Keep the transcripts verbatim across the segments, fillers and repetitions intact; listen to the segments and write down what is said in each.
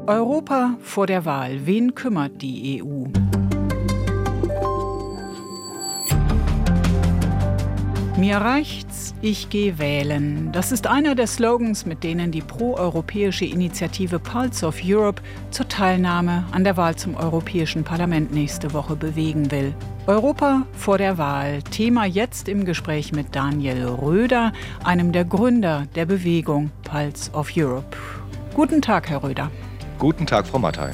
Europa vor der Wahl. Wen kümmert die E U? Mir reicht's, ich gehe wählen. Das ist einer der Slogans, mit denen die pro-europäische Initiative Pulse of Europe zur Teilnahme an der Wahl zum Europäischen Parlament nächste Woche bewegen will. Europa vor der Wahl. Thema jetzt im Gespräch mit Daniel Röder, einem der Gründer der Bewegung Pulse of Europe. Guten Tag, Herr Röder. Guten Tag, Frau Mattei.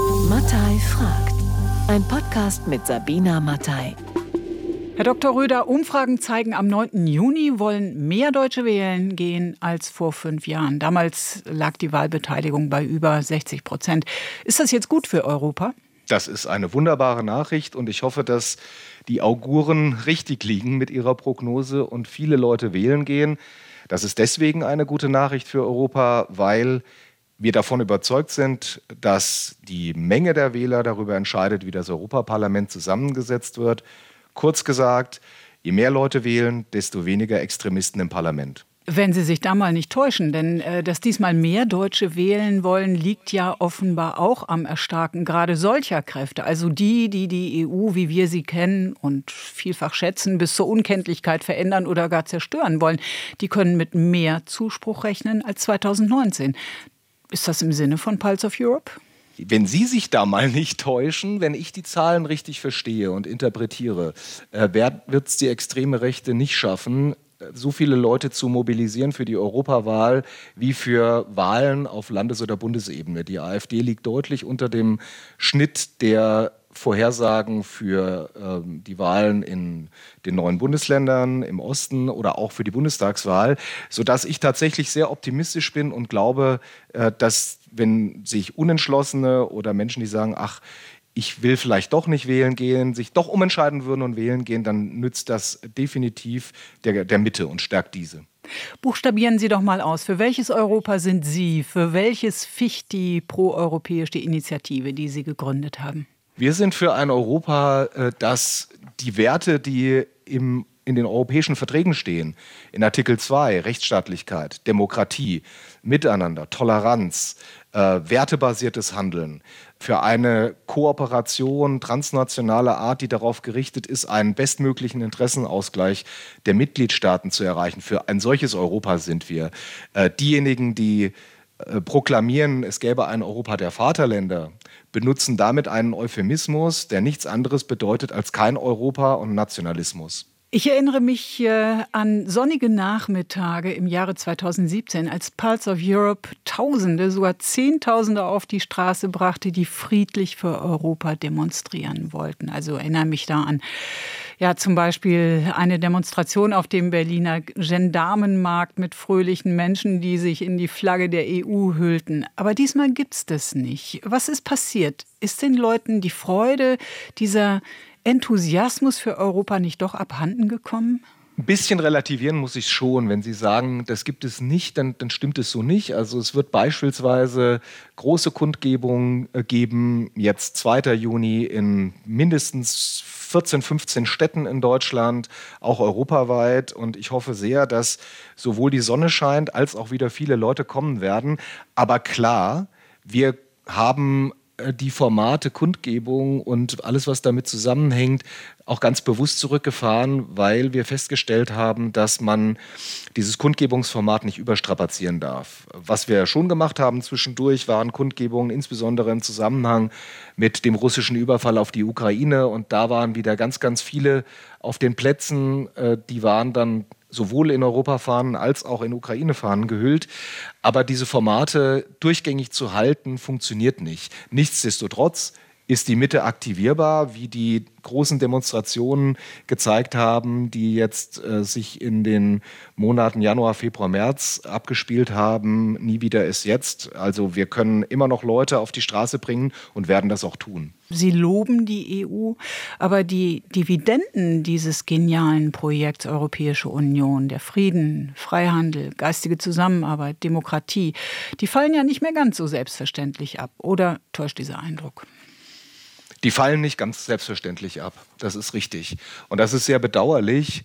Mattei fragt. Ein Podcast mit Sabina Mattei. Herr Doktor Röder, Umfragen zeigen, am neunten Juni wollen mehr Deutsche wählen gehen als vor fünf Jahren. Damals lag die Wahlbeteiligung bei über sechzig Prozent. Ist das jetzt gut für Europa? Das ist eine wunderbare Nachricht und ich hoffe, dass die Auguren richtig liegen mit ihrer Prognose und viele Leute wählen gehen. Das ist deswegen eine gute Nachricht für Europa, weil wir davon überzeugt sind, dass die Menge der Wähler darüber entscheidet, wie das Europaparlament zusammengesetzt wird. Kurz gesagt, je mehr Leute wählen, desto weniger Extremisten im Parlament. Wenn Sie sich da mal nicht täuschen, denn äh, dass diesmal mehr Deutsche wählen wollen, liegt ja offenbar auch am Erstarken gerade solcher Kräfte. Also die, die die E U, wie wir sie kennen und vielfach schätzen, bis zur Unkenntlichkeit verändern oder gar zerstören wollen, die können mit mehr Zuspruch rechnen als zweitausendneunzehn. Ist das im Sinne von Pulse of Europe? Wenn Sie sich da mal nicht täuschen, wenn ich die Zahlen richtig verstehe und interpretiere, äh, wird es die extreme Rechte nicht schaffen, so viele Leute zu mobilisieren für die Europawahl wie für Wahlen auf Landes- oder Bundesebene. Die AfD liegt deutlich unter dem Schnitt der Vorhersagen für ähm, die Wahlen in den neuen Bundesländern im Osten oder auch für die Bundestagswahl, sodass ich tatsächlich sehr optimistisch bin und glaube, äh, dass wenn sich Unentschlossene oder Menschen, die sagen, ach, ich will vielleicht doch nicht wählen gehen, sich doch umentscheiden würden und wählen gehen, dann nützt das definitiv der, der Mitte und stärkt diese. Buchstabieren Sie doch mal aus. Für welches Europa sind Sie? Für welches ficht die proeuropäische Initiative, die Sie gegründet haben? Wir sind für ein Europa, das die Werte, die im, in den europäischen Verträgen stehen, in Artikel zwei, Rechtsstaatlichkeit, Demokratie, Miteinander, Toleranz, äh, wertebasiertes Handeln, für eine Kooperation transnationaler Art, die darauf gerichtet ist, einen bestmöglichen Interessenausgleich der Mitgliedstaaten zu erreichen. Für ein solches Europa sind wir. Äh, diejenigen, die äh, proklamieren, es gäbe ein Europa der Vaterländer, benutzen damit einen Euphemismus, der nichts anderes bedeutet als kein Europa und Nationalismus. Ich erinnere mich äh, an sonnige Nachmittage im Jahre zweitausendsiebzehn, als Pulse of Europe Tausende, sogar Zehntausende auf die Straße brachte, die friedlich für Europa demonstrieren wollten. Also erinnere mich da an ja, zum Beispiel eine Demonstration auf dem Berliner Gendarmenmarkt mit fröhlichen Menschen, die sich in die Flagge der E U hüllten. Aber diesmal gibt's das nicht. Was ist passiert? Ist den Leuten die Freude, dieser Enthusiasmus für Europa nicht doch abhanden gekommen? Ein bisschen relativieren muss ich schon. Wenn Sie sagen, das gibt es nicht, dann, dann stimmt es so nicht. Also es wird beispielsweise große Kundgebungen geben, jetzt zweiten Juni in mindestens vierzehn, fünfzehn Städten in Deutschland, auch europaweit. Und ich hoffe sehr, dass sowohl die Sonne scheint, als auch wieder viele Leute kommen werden. Aber klar, wir haben die Formate Kundgebung und alles, was damit zusammenhängt, auch ganz bewusst zurückgefahren, weil wir festgestellt haben, dass man dieses Kundgebungsformat nicht überstrapazieren darf. Was wir schon gemacht haben zwischendurch, waren Kundgebungen, insbesondere im Zusammenhang mit dem russischen Überfall auf die Ukraine. Und da waren wieder ganz, ganz viele auf den Plätzen, die waren dann sowohl in Europafahnen als auch in Ukraine-Fahnen gehüllt. Aber diese Formate durchgängig zu halten, funktioniert nicht. Nichtsdestotrotz ist die Mitte aktivierbar, wie die großen Demonstrationen gezeigt haben, die jetzt äh, sich in den Monaten Januar, Februar, März abgespielt haben. Nie wieder ist jetzt. Also wir können immer noch Leute auf die Straße bringen und werden das auch tun. Sie loben die E U, aber die Dividenden dieses genialen Projekts Europäische Union, der Frieden, Freihandel, geistige Zusammenarbeit, Demokratie, die fallen ja nicht mehr ganz so selbstverständlich ab. Oder täuscht dieser Eindruck? Die fallen nicht ganz selbstverständlich ab. Das ist richtig. Und das ist sehr bedauerlich.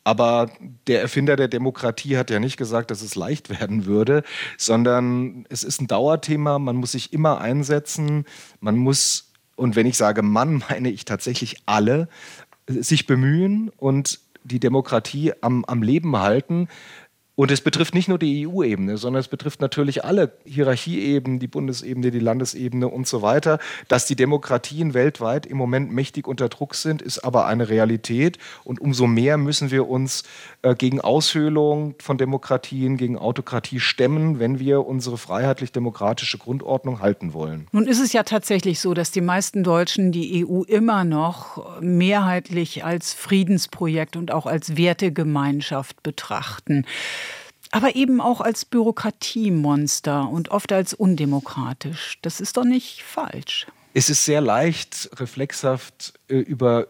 Aber der Erfinder der Demokratie hat ja nicht gesagt, dass es leicht werden würde, sondern es ist ein Dauerthema. Man muss sich immer einsetzen. Man muss, und wenn ich sage Mann, meine ich tatsächlich alle, sich bemühen und die Demokratie am, am Leben halten. Und es betrifft nicht nur die E U-Ebene, sondern es betrifft natürlich alle Hierarchieebenen, die Bundesebene, die Landesebene und so weiter. Dass die Demokratien weltweit im Moment mächtig unter Druck sind, ist aber eine Realität. Und umso mehr müssen wir uns äh, gegen Aushöhlung von Demokratien, gegen Autokratie stemmen, wenn wir unsere freiheitlich-demokratische Grundordnung halten wollen. Nun ist es ja tatsächlich so, dass die meisten Deutschen die E U immer noch mehrheitlich als Friedensprojekt und auch als Wertegemeinschaft betrachten. Aber eben auch als Bürokratiemonster und oft als undemokratisch. Das ist doch nicht falsch. Es ist sehr leicht, reflexhaft äh, über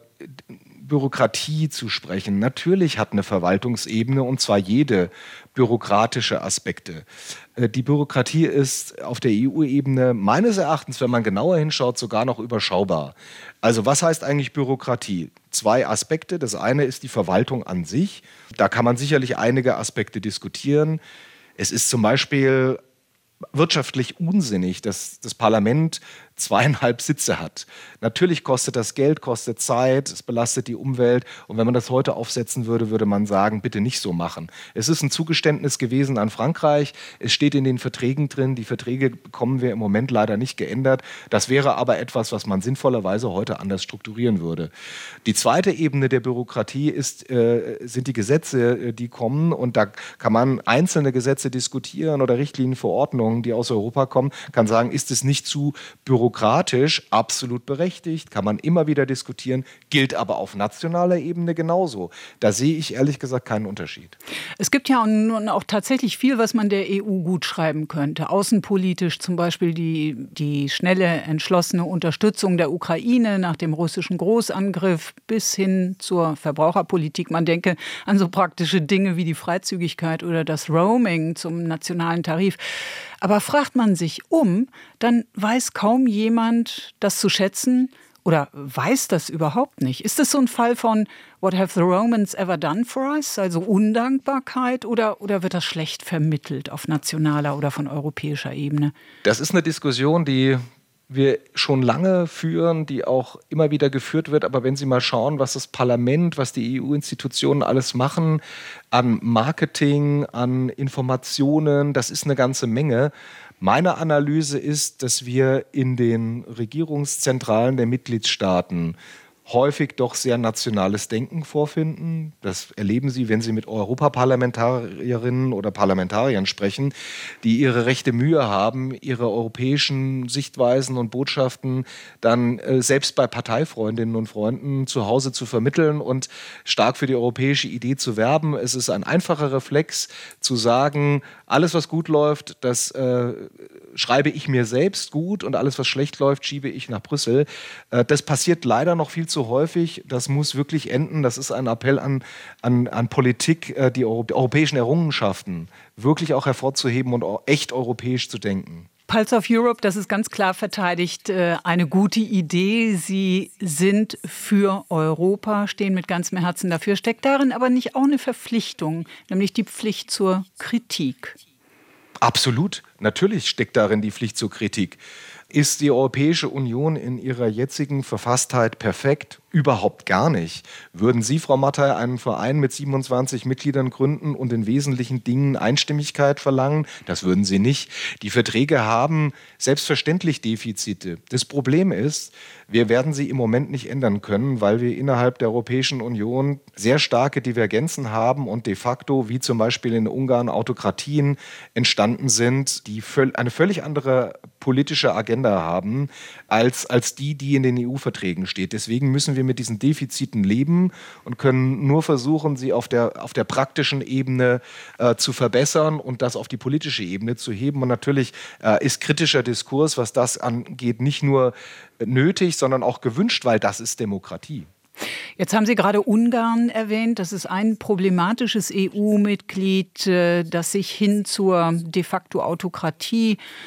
Bürokratie zu sprechen. Natürlich hat eine Verwaltungsebene, und zwar jede, bürokratische Aspekte. Äh, die Bürokratie ist auf der E U-Ebene meines Erachtens, wenn man genauer hinschaut, sogar noch überschaubar. Also was heißt eigentlich Bürokratie? Zwei Aspekte. Das eine ist die Verwaltung an sich. Da kann man sicherlich einige Aspekte diskutieren. Es ist zum Beispiel wirtschaftlich unsinnig, dass das Parlament zweieinhalb Sitze hat. Natürlich kostet das Geld, kostet Zeit, es belastet die Umwelt. Und wenn man das heute aufsetzen würde, würde man sagen, bitte nicht so machen. Es ist ein Zugeständnis gewesen an Frankreich. Es steht in den Verträgen drin. Die Verträge bekommen wir im Moment leider nicht geändert. Das wäre aber etwas, was man sinnvollerweise heute anders strukturieren würde. Die zweite Ebene der Bürokratie ist, äh, sind die Gesetze, die kommen. Und da kann man einzelne Gesetze diskutieren oder Richtlinien, Verordnungen, die aus Europa kommen, kann sagen, ist es nicht zu bürokratisch? Bürokratisch, absolut berechtigt, kann man immer wieder diskutieren, gilt aber auf nationaler Ebene genauso. Da sehe ich ehrlich gesagt keinen Unterschied. Es gibt ja nun auch tatsächlich viel, was man der E U gut schreiben könnte. Außenpolitisch zum Beispiel die, die schnelle, entschlossene Unterstützung der Ukraine nach dem russischen Großangriff bis hin zur Verbraucherpolitik. Man denke an so praktische Dinge wie die Freizügigkeit oder das Roaming zum nationalen Tarif. Aber fragt man sich um, dann weiß kaum jemand das zu schätzen oder weiß das überhaupt nicht. Ist das so ein Fall von What have the Romans ever done for us? Also Undankbarkeit oder, oder wird das schlecht vermittelt auf nationaler oder von europäischer Ebene? Das ist eine Diskussion, die wir schon lange führen, die auch immer wieder geführt wird. Aber wenn Sie mal schauen, was das Parlament, was die E U-Institutionen alles machen, an Marketing, an Informationen, das ist eine ganze Menge. Meine Analyse ist, dass wir in den Regierungszentralen der Mitgliedstaaten häufig doch sehr nationales Denken vorfinden. Das erleben Sie, wenn Sie mit Europaparlamentarierinnen oder Parlamentariern sprechen, die ihre rechte Mühe haben, ihre europäischen Sichtweisen und Botschaften dann äh, selbst bei Parteifreundinnen und Freunden zu Hause zu vermitteln und stark für die europäische Idee zu werben. Es ist ein einfacher Reflex zu sagen, alles, was gut läuft, das äh, schreibe ich mir selbst gut und alles, was schlecht läuft, schiebe ich nach Brüssel. Äh, das passiert leider noch viel zu so häufig, das muss wirklich enden. Das ist ein Appell an, an, an Politik, die europäischen Errungenschaften wirklich auch hervorzuheben und auch echt europäisch zu denken. Pulse of Europe, das ist ganz klar verteidigt, eine gute Idee. Sie sind für Europa, stehen mit ganzem Herzen dafür. Steckt darin aber nicht auch eine Verpflichtung, nämlich die Pflicht zur Kritik? Absolut. Natürlich steckt darin die Pflicht zur Kritik. Ist die Europäische Union in ihrer jetzigen Verfasstheit perfekt? Überhaupt gar nicht. Würden Sie, Frau Mattei, einen Verein mit siebenundzwanzig Mitgliedern gründen und in wesentlichen Dingen Einstimmigkeit verlangen? Das würden Sie nicht. Die Verträge haben selbstverständlich Defizite. Das Problem ist, wir werden sie im Moment nicht ändern können, weil wir innerhalb der Europäischen Union sehr starke Divergenzen haben und de facto, wie zum Beispiel in Ungarn, Autokratien entstanden sind, die eine völlig andere politische Agenda haben, als, als die, die in den E U-Verträgen steht. Deswegen müssen wir mit diesen Defiziten leben und können nur versuchen, sie auf der, auf der praktischen Ebene äh, zu verbessern und das auf die politische Ebene zu heben. Und natürlich äh, ist kritischer Diskurs, was das angeht, nicht nur nötig, sondern auch gewünscht, weil das ist Demokratie. Jetzt haben Sie gerade Ungarn erwähnt. Das ist ein problematisches E U-Mitglied, das sich hin zur de facto Autokratie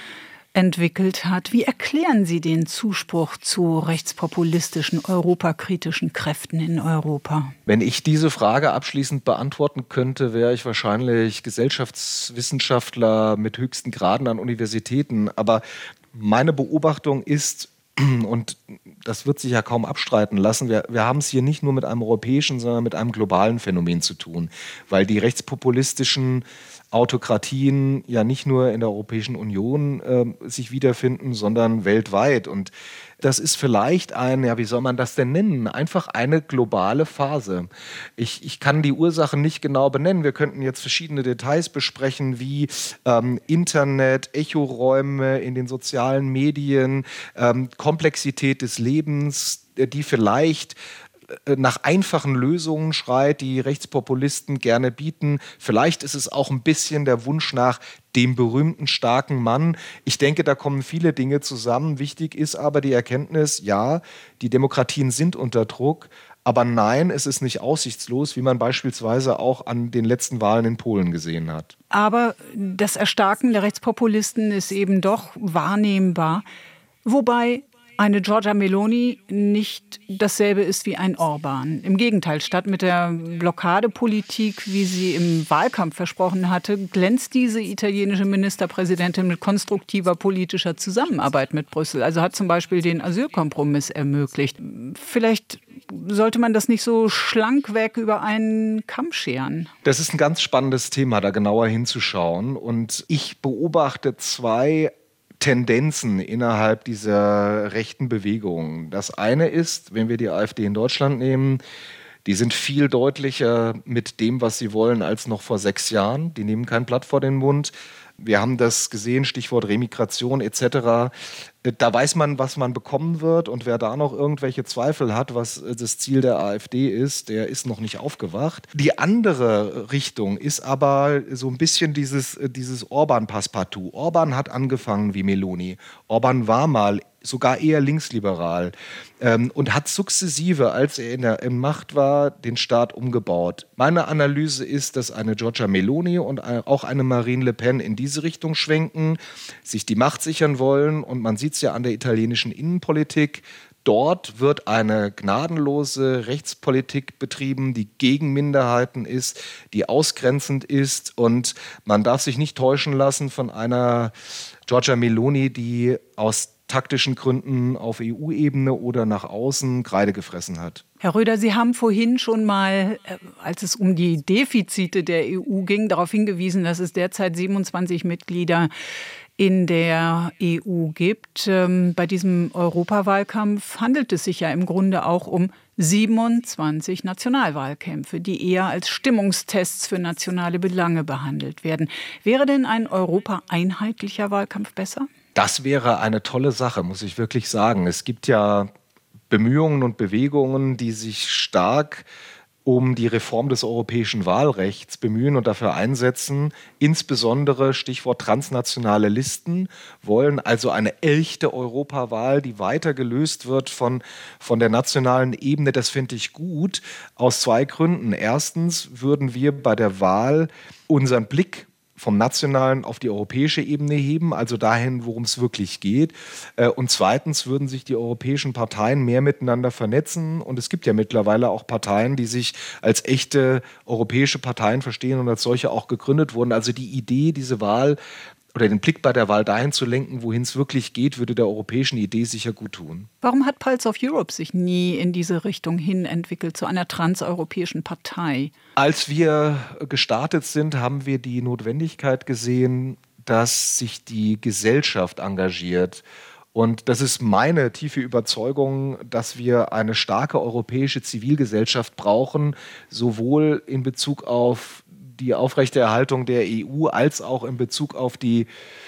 entwickelt hat. Wie erklären Sie den Zuspruch zu rechtspopulistischen, europakritischen Kräften in Europa? Wenn ich diese Frage abschließend beantworten könnte, wäre ich wahrscheinlich Gesellschaftswissenschaftler mit höchsten Graden an Universitäten. Aber meine Beobachtung ist, und das wird sich ja kaum abstreiten lassen, wir, wir haben es hier nicht nur mit einem europäischen, sondern mit einem globalen Phänomen zu tun, weil die rechtspopulistischen Autokratien ja nicht nur in der Europäischen Union äh, sich wiederfinden, sondern weltweit. Und das ist vielleicht ein, ja, wie soll man das denn nennen? Einfach eine globale Phase. Ich, ich kann die Ursachen nicht genau benennen. Wir könnten jetzt verschiedene Details besprechen, wie ähm, Internet, Echoräume in den sozialen Medien, ähm, Komplexität des Lebens, die vielleicht nach einfachen Lösungen schreit, die Rechtspopulisten gerne bieten. Vielleicht ist es auch ein bisschen der Wunsch nach dem berühmten, starken Mann. Ich denke, da kommen viele Dinge zusammen. Wichtig ist aber die Erkenntnis, ja, die Demokratien sind unter Druck, aber nein, es ist nicht aussichtslos, wie man beispielsweise auch an den letzten Wahlen in Polen gesehen hat. Aber das Erstarken der Rechtspopulisten ist eben doch wahrnehmbar, wobei eine Giorgia Meloni nicht dasselbe ist wie ein Orban. Im Gegenteil, statt mit der Blockadepolitik, wie sie im Wahlkampf versprochen hatte, glänzt diese italienische Ministerpräsidentin mit konstruktiver politischer Zusammenarbeit mit Brüssel. Also hat zum Beispiel den Asylkompromiss ermöglicht. Vielleicht sollte man das nicht so schlank weg über einen Kamm scheren. Das ist ein ganz spannendes Thema, da genauer hinzuschauen. Und ich beobachte zwei Tendenzen innerhalb dieser rechten Bewegung. Das eine ist, wenn wir die AfD in Deutschland nehmen, die sind viel deutlicher mit dem, was sie wollen, als noch vor sechs Jahren. Die nehmen kein Blatt vor den Mund. Wir haben das gesehen, Stichwort Remigration et cetera. Da weiß man, was man bekommen wird. Und wer da noch irgendwelche Zweifel hat, was das Ziel der AfD ist, der ist noch nicht aufgewacht. Die andere Richtung ist aber so ein bisschen dieses, dieses Orban-Passepartout. Orban hat angefangen wie Meloni. Orban war mal sogar eher linksliberal ähm, und hat sukzessive, als er in der in Macht war, den Staat umgebaut. Meine Analyse ist, dass eine Giorgia Meloni und auch eine Marine Le Pen in diese Richtung schwenken, sich die Macht sichern wollen, und man sieht es ja an der italienischen Innenpolitik. Dort wird eine gnadenlose Rechtspolitik betrieben, die gegen Minderheiten ist, die ausgrenzend ist, und man darf sich nicht täuschen lassen von einer Giorgia Meloni, die aus taktischen Gründen auf E U-Ebene oder nach außen Kreide gefressen hat. Herr Röder, Sie haben vorhin schon mal, als es um die Defizite der E U ging, darauf hingewiesen, dass es derzeit siebenundzwanzig Mitglieder in der E U gibt. Bei diesem Europawahlkampf handelt es sich ja im Grunde auch um siebenundzwanzig Nationalwahlkämpfe, die eher als Stimmungstests für nationale Belange behandelt werden. Wäre denn ein europaeinheitlicher Wahlkampf besser? Das wäre eine tolle Sache, muss ich wirklich sagen. Es gibt ja Bemühungen und Bewegungen, die sich stark um die Reform des europäischen Wahlrechts bemühen und dafür einsetzen. Insbesondere Stichwort transnationale Listen, wollen also eine echte Europawahl, die weiter gelöst wird von, von der nationalen Ebene. Das finde ich gut, aus zwei Gründen. Erstens würden wir bei der Wahl unseren Blick vom nationalen auf die europäische Ebene heben, also dahin, worum es wirklich geht. Und zweitens würden sich die europäischen Parteien mehr miteinander vernetzen. Und es gibt ja mittlerweile auch Parteien, die sich als echte europäische Parteien verstehen und als solche auch gegründet wurden. Also die Idee, diese Wahl oder den Blick bei der Wahl dahin zu lenken, wohin es wirklich geht, würde der europäischen Idee sicher gut tun. Warum hat Pulse of Europe sich nie in diese Richtung hin entwickelt, zu einer transeuropäischen Partei? Als wir gestartet sind, haben wir die Notwendigkeit gesehen, dass sich die Gesellschaft engagiert. Und das ist meine tiefe Überzeugung, dass wir eine starke europäische Zivilgesellschaft brauchen, sowohl in Bezug auf die Aufrechterhaltung der E U als auch in Bezug auf die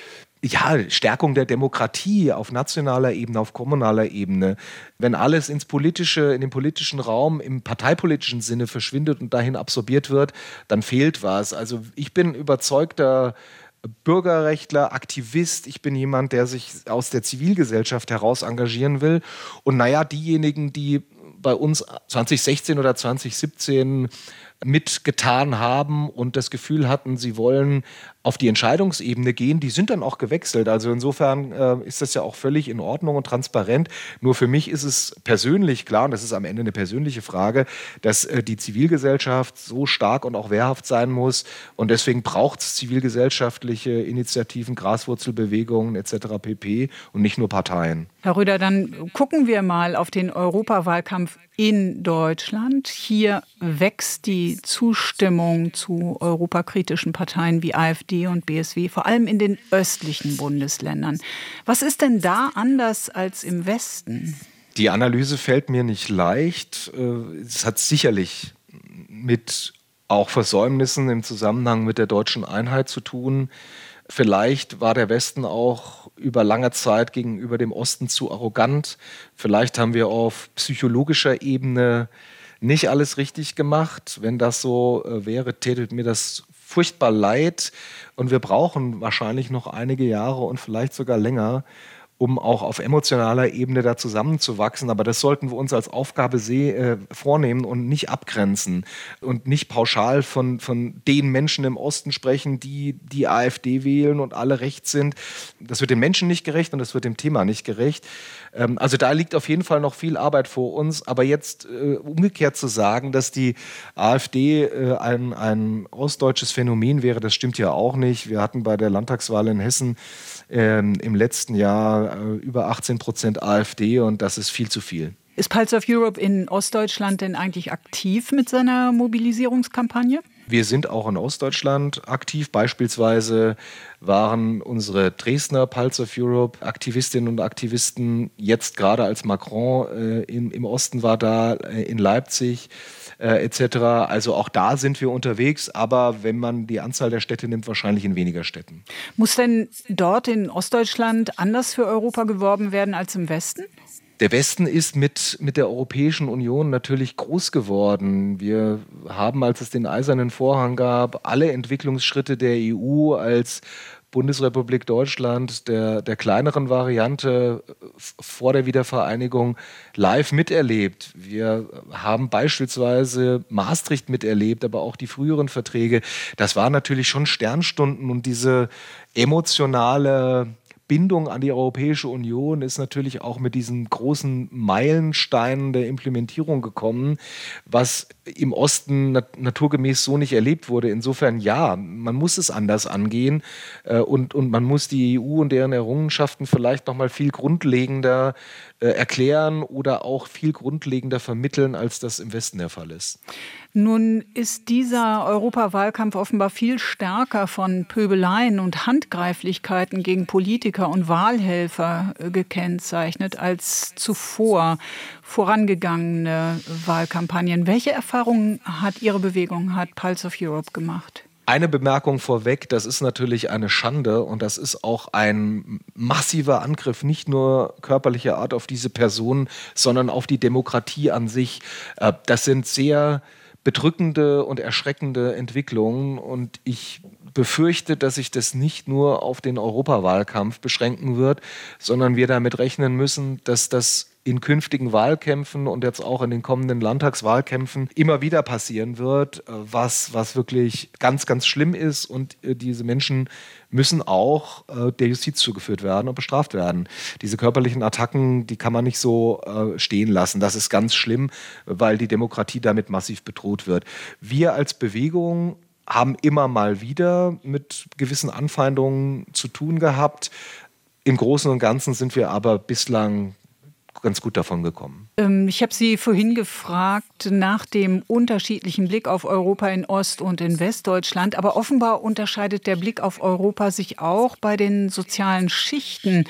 ja, Stärkung der Demokratie auf nationaler Ebene, auf kommunaler Ebene. Wenn alles ins politische, in den politischen Raum im parteipolitischen Sinne verschwindet und dahin absorbiert wird, dann fehlt was. Also ich bin überzeugter Bürgerrechtler, Aktivist. Ich bin jemand, der sich aus der Zivilgesellschaft heraus engagieren will. Und naja, diejenigen, die bei uns zwanzig sechzehn oder zwanzig siebzehn mitgetan haben und das Gefühl hatten, sie wollen auf die Entscheidungsebene gehen, die sind dann auch gewechselt. Also insofern äh, ist das ja auch völlig in Ordnung und transparent. Nur für mich ist es persönlich klar, und das ist am Ende eine persönliche Frage, dass äh, die Zivilgesellschaft so stark und auch wehrhaft sein muss. Und deswegen braucht es zivilgesellschaftliche Initiativen, Graswurzelbewegungen et cetera pp. Und nicht nur Parteien. Herr Röder, dann gucken wir mal auf den Europawahlkampf in Deutschland. Hier wächst die Zustimmung zu europakritischen Parteien wie AfD und B S W, vor allem in den östlichen Bundesländern. Was ist denn da anders als im Westen? Die Analyse fällt mir nicht leicht. Es hat sicherlich mit auch Versäumnissen im Zusammenhang mit der deutschen Einheit zu tun. Vielleicht war der Westen auch über lange Zeit gegenüber dem Osten zu arrogant. Vielleicht haben wir auf psychologischer Ebene nicht alles richtig gemacht. Wenn das so äh, wäre, täte mir das furchtbar leid. Und wir brauchen wahrscheinlich noch einige Jahre und vielleicht sogar länger, um auch auf emotionaler Ebene da zusammenzuwachsen. Aber das sollten wir uns als Aufgabe seh, äh, vornehmen und nicht abgrenzen und nicht pauschal von, von den Menschen im Osten sprechen, die die AfD wählen und alle rechts sind. Das wird den Menschen nicht gerecht und das wird dem Thema nicht gerecht. Ähm, also da liegt auf jeden Fall noch viel Arbeit vor uns. Aber jetzt äh, umgekehrt zu sagen, dass die AfD äh, ein, ein ostdeutsches Phänomen wäre, das stimmt ja auch nicht. Wir hatten bei der Landtagswahl in Hessen ähm, im letzten Jahr über achtzehn Prozent AfD und das ist viel zu viel. Ist Pulse of Europe in Ostdeutschland denn eigentlich aktiv mit seiner Mobilisierungskampagne? Wir sind auch in Ostdeutschland aktiv. Beispielsweise waren unsere Dresdner Pulse of Europe Aktivistinnen und Aktivisten jetzt gerade als Macron äh, im, im Osten war da, äh, in Leipzig äh, et cetera. Also auch da sind wir unterwegs, aber wenn man die Anzahl der Städte nimmt, wahrscheinlich in weniger Städten. Muss denn dort in Ostdeutschland anders für Europa geworben werden als im Westen? Der Westen ist mit, mit der Europäischen Union natürlich groß geworden. Wir haben, als es den Eisernen Vorhang gab, alle Entwicklungsschritte der E U als Bundesrepublik Deutschland, der, der kleineren Variante vor der Wiedervereinigung, live miterlebt. Wir haben beispielsweise Maastricht miterlebt, aber auch die früheren Verträge. Das waren natürlich schon Sternstunden und diese emotionale Bindung an die Europäische Union ist natürlich auch mit diesen großen Meilensteinen der Implementierung gekommen, was im Osten nat- naturgemäß so nicht erlebt wurde. Insofern ja, man muss es anders angehen äh, und, und man muss die E U und deren Errungenschaften vielleicht noch mal viel grundlegender äh, erklären oder auch viel grundlegender vermitteln, als das im Westen der Fall ist. Nun ist dieser Europawahlkampf offenbar viel stärker von Pöbeleien und Handgreiflichkeiten gegen Politiker und Wahlhelfer gekennzeichnet als zuvor vorangegangene Wahlkampagnen. Welche Erfahrungen hat Ihre Bewegung, hat Pulse of Europe gemacht? Eine Bemerkung vorweg, das ist natürlich eine Schande und das ist auch ein massiver Angriff, nicht nur körperlicher Art auf diese Person, sondern auf die Demokratie an sich. Das sind sehr bedrückende und erschreckende Entwicklungen und ich befürchte, dass sich das nicht nur auf den Europawahlkampf beschränken wird, sondern wir damit rechnen müssen, dass das in künftigen Wahlkämpfen und jetzt auch in den kommenden Landtagswahlkämpfen immer wieder passieren wird, was, was wirklich ganz, ganz schlimm ist. Und äh, diese Menschen müssen auch äh, der Justiz zugeführt werden und bestraft werden. Diese körperlichen Attacken, die kann man nicht so äh, stehen lassen. Das ist ganz schlimm, weil die Demokratie damit massiv bedroht wird. Wir als Bewegung haben immer mal wieder mit gewissen Anfeindungen zu tun gehabt. Im Großen und Ganzen sind wir aber bislang ganz gut davon gekommen. Ich habe Sie vorhin gefragt nach dem unterschiedlichen Blick auf Europa in Ost- und in Westdeutschland. Aber offenbar unterscheidet der Blick auf Europa sich auch bei den sozialen Schichten.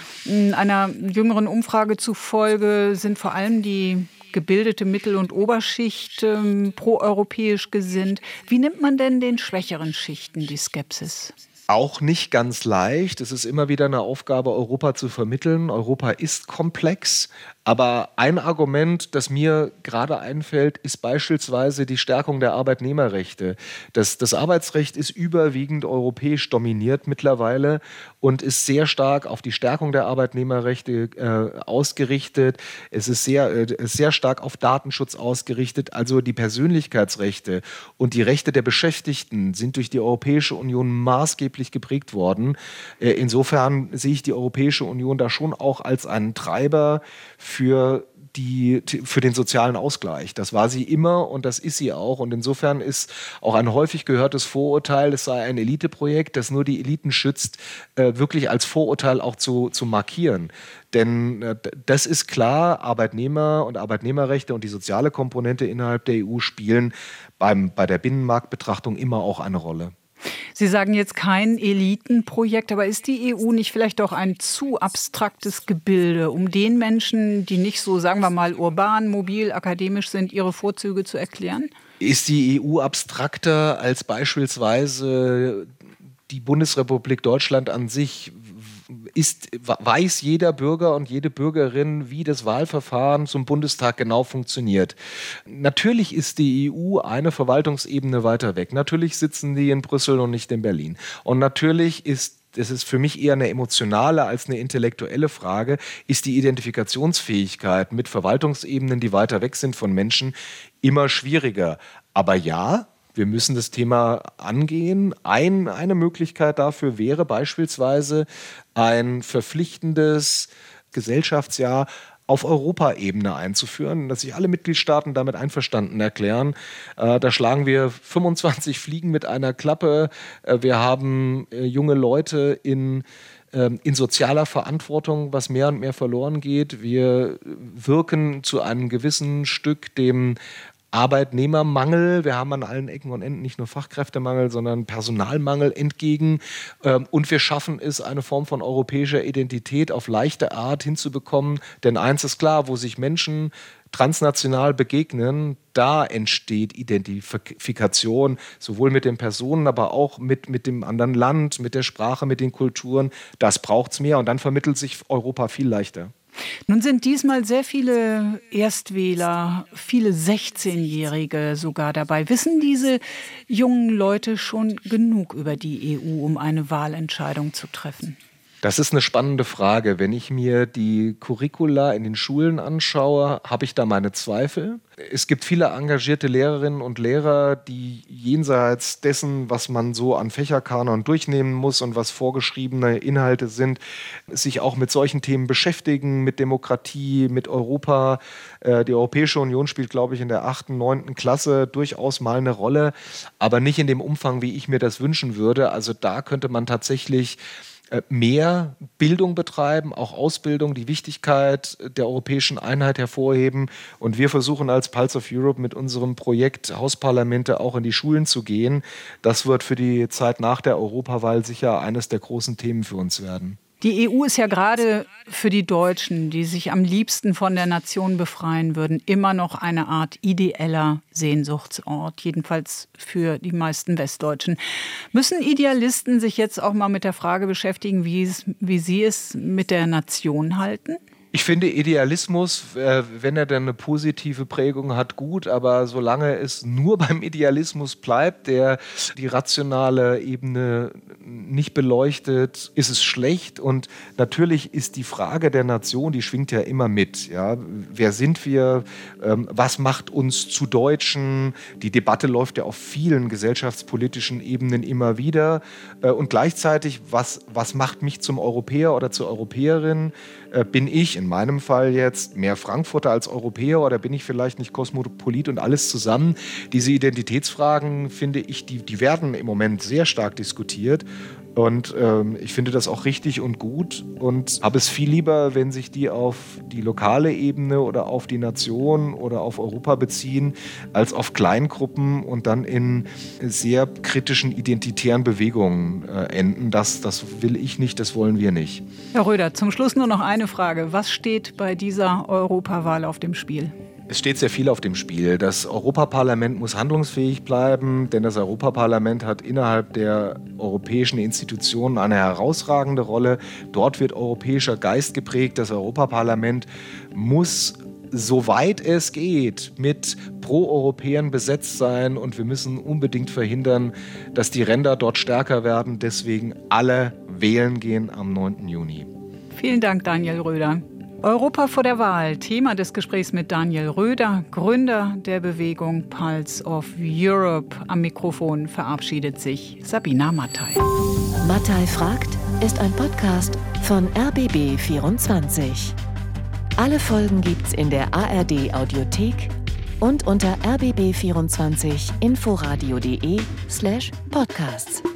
Einer jüngeren Umfrage zufolge sind vor allem die gebildete Mittel- und Oberschicht ähm, proeuropäisch gesinnt. Wie nimmt man denn den schwächeren Schichten die Skepsis? Auch nicht ganz leicht. Es ist immer wieder eine Aufgabe, Europa zu vermitteln. Europa ist komplex. Aber ein Argument, das mir gerade einfällt, ist beispielsweise die Stärkung der Arbeitnehmerrechte. Das, das Arbeitsrecht ist überwiegend europäisch dominiert mittlerweile und ist sehr stark auf die Stärkung der Arbeitnehmerrechte äh, ausgerichtet. Es ist sehr, äh, sehr stark auf Datenschutz ausgerichtet. Also die Persönlichkeitsrechte und die Rechte der Beschäftigten sind durch die Europäische Union maßgeblich geprägt worden. Äh, insofern sehe ich die Europäische Union da schon auch als einen Treiber für, die, für den sozialen Ausgleich. Das war sie immer und das ist sie auch. Und insofern ist auch ein häufig gehörtes Vorurteil, es sei ein Eliteprojekt, das nur die Eliten schützt, äh, wirklich als Vorurteil auch zu, zu markieren. Denn äh, das ist klar, Arbeitnehmer und Arbeitnehmerrechte und die soziale Komponente innerhalb der E U spielen beim, bei der Binnenmarktbetrachtung immer auch eine Rolle. Sie sagen jetzt kein Elitenprojekt, aber ist die E U nicht vielleicht auch ein zu abstraktes Gebilde, um den Menschen, die nicht so, sagen wir mal, urban, mobil, akademisch sind, ihre Vorzüge zu erklären? Ist die E U abstrakter als beispielsweise die Bundesrepublik Deutschland an sich? Ist, weiß jeder Bürger und jede Bürgerin, wie das Wahlverfahren zum Bundestag genau funktioniert. Natürlich ist die E U eine Verwaltungsebene weiter weg. Natürlich sitzen die in Brüssel und nicht in Berlin. Und natürlich ist das ist für mich eher eine emotionale als eine intellektuelle Frage, ist die Identifikationsfähigkeit mit Verwaltungsebenen, die weiter weg sind von Menschen, immer schwieriger. Aber ja, wir müssen das Thema angehen. Ein, eine Möglichkeit dafür wäre beispielsweise ein verpflichtendes Gesellschaftsjahr auf Europaebene einzuführen, dass sich alle Mitgliedstaaten damit einverstanden erklären. Äh, da schlagen wir fünfundzwanzig Fliegen mit einer Klappe. Äh, wir haben äh, junge Leute in in sozialer Verantwortung, was mehr und mehr verloren geht. Wir wirken zu einem gewissen Stück dem Arbeitnehmermangel, wir haben an allen Ecken und Enden nicht nur Fachkräftemangel, sondern Personalmangel entgegen. Und wir schaffen es, eine Form von europäischer Identität auf leichte Art hinzubekommen. Denn eins ist klar, wo sich Menschen transnational begegnen, da entsteht Identifikation, sowohl mit den Personen, aber auch mit, mit dem anderen Land, mit der Sprache, mit den Kulturen. Das braucht es mehr und dann vermittelt sich Europa viel leichter. Nun sind diesmal sehr viele Erstwähler, viele sechzehnjährige sogar dabei. Wissen diese jungen Leute schon genug über die E U, um eine Wahlentscheidung zu treffen? Das ist eine spannende Frage. Wenn ich mir die Curricula in den Schulen anschaue, habe ich da meine Zweifel. Es gibt viele engagierte Lehrerinnen und Lehrer, die jenseits dessen, was man so an Fächerkanon durchnehmen muss und was vorgeschriebene Inhalte sind, sich auch mit solchen Themen beschäftigen, mit Demokratie, mit Europa. Die Europäische Union spielt, glaube ich, in der achten, neunten Klasse durchaus mal eine Rolle, aber nicht in dem Umfang, wie ich mir das wünschen würde. Also da könnte man tatsächlich mehr Bildung betreiben, auch Ausbildung, die Wichtigkeit der europäischen Einheit hervorheben. Und wir versuchen als Pulse of Europe mit unserem Projekt Hausparlamente auch in die Schulen zu gehen. Das wird für die Zeit nach der Europawahl sicher eines der großen Themen für uns werden. Die E U ist ja gerade für die Deutschen, die sich am liebsten von der Nation befreien würden, immer noch eine Art ideeller Sehnsuchtsort, jedenfalls für die meisten Westdeutschen. Müssen Idealisten sich jetzt auch mal mit der Frage beschäftigen, wie, es, wie sie es mit der Nation halten? Ich finde Idealismus, äh, wenn er dann eine positive Prägung hat, gut, aber solange es nur beim Idealismus bleibt, der die rationale Ebene nicht beleuchtet, ist es schlecht. Und natürlich ist die Frage der Nation, die schwingt ja immer mit. Ja? Wer sind wir? Ähm, was macht uns zu Deutschen? Die Debatte läuft ja auf vielen gesellschaftspolitischen Ebenen immer wieder. Äh, und gleichzeitig, was, was macht mich zum Europäer oder zur Europäerin? Äh, bin ich in meinem Fall jetzt mehr Frankfurter als Europäer oder bin ich vielleicht nicht Kosmopolit und alles zusammen? Diese Identitätsfragen, finde ich, die, die werden im Moment sehr stark diskutiert. Und ähm, ich finde das auch richtig und gut und habe es viel lieber, wenn sich die auf die lokale Ebene oder auf die Nation oder auf Europa beziehen, als auf Kleingruppen und dann in sehr kritischen identitären Bewegungen äh, enden. Das, das will ich nicht, das wollen wir nicht. Herr Röder, zum Schluss nur noch eine Frage. Was steht bei dieser Europawahl auf dem Spiel? Es steht sehr viel auf dem Spiel. Das Europaparlament muss handlungsfähig bleiben, denn das Europaparlament hat innerhalb der europäischen Institutionen eine herausragende Rolle. Dort wird europäischer Geist geprägt. Das Europaparlament muss, soweit es geht, mit Pro-Europäern besetzt sein und wir müssen unbedingt verhindern, dass die Ränder dort stärker werden. Deswegen alle wählen gehen am neunten Juni. Vielen Dank, Daniel Röder. Europa vor der Wahl, Thema des Gesprächs mit Daniel Röder, Gründer der Bewegung Pulse of Europe. Am Mikrofon verabschiedet sich Sabina Mattei. Mattei fragt ist ein Podcast von R B B vierundzwanzig. Alle Folgen gibt's in der A R D Audiothek und unter r b b vierundzwanzig inforadio punkt de slash podcasts.